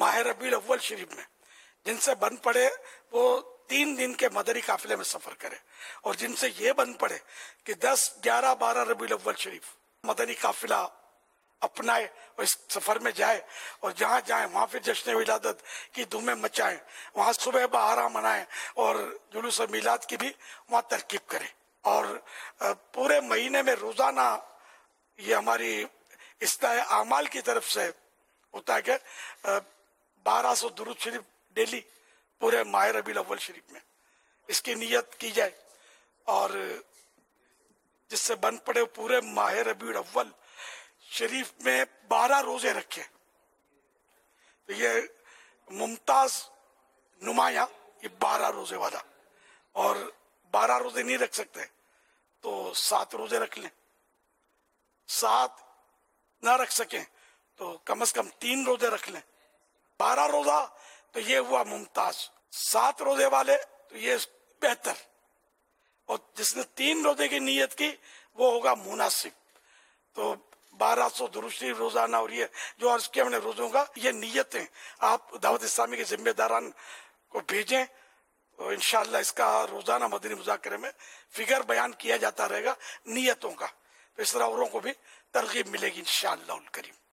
ماہ ربیع الاول شریف میں جن سے بن پڑے وہ 3 دن کے مدنی قافلے میں سفر کرے، اور جن سے یہ بن پڑے کہ 10، 11، 12 ربیع الاول شریف مدنی قافلہ اپنائے اور اس سفر میں جائے، اور جہاں جائیں وہاں پھر جشن ولادت کی دھومیں مچائیں، وہاں صبح بہارا منائیں، اور جلوس میلاد کی بھی وہاں ترکیب کریں۔ اور پورے مہینے میں روزانہ یہ ہماری اصلاح اعمال کی طرف سے ہوتا ہے کہ 1200 درود شریف ڈیلی پورے ماہ ربیع الاول شریف میں اس کی نیت کی جائے، اور جس سے بن پڑے پورے ماہ ربیع الاول شریف میں 12 روزے رکھے۔ تو یہ ممتاز نمایاں یہ 12 روزے والا، اور 12 روزے نہیں رکھ سکتے تو 7 روزے رکھ لیں، 7 نہ رکھ سکیں تو کم از کم 3 روزے رکھ لیں۔ 12 روزہ تو یہ ہوا ممتاز، 7 روزے والے تو یہ بہتر، اور جس نے 3 روزے کی نیت کی وہ ہوگا مناسب۔ تو 1200 درود شریف روزانہ، اور یہ جو عرض کیا ہم نے روزوں کا، یہ نیتیں آپ دعوت اسلامی کے ذمہ داران کو بھیجیں، تو انشاءاللہ اس کا روزانہ مدنی مذاکرے میں فگر بیان کیا جاتا رہے گا نیتوں کا، تو اس طرح اوروں کو بھی ترغیب ملے گی انشاءاللہ الکریم۔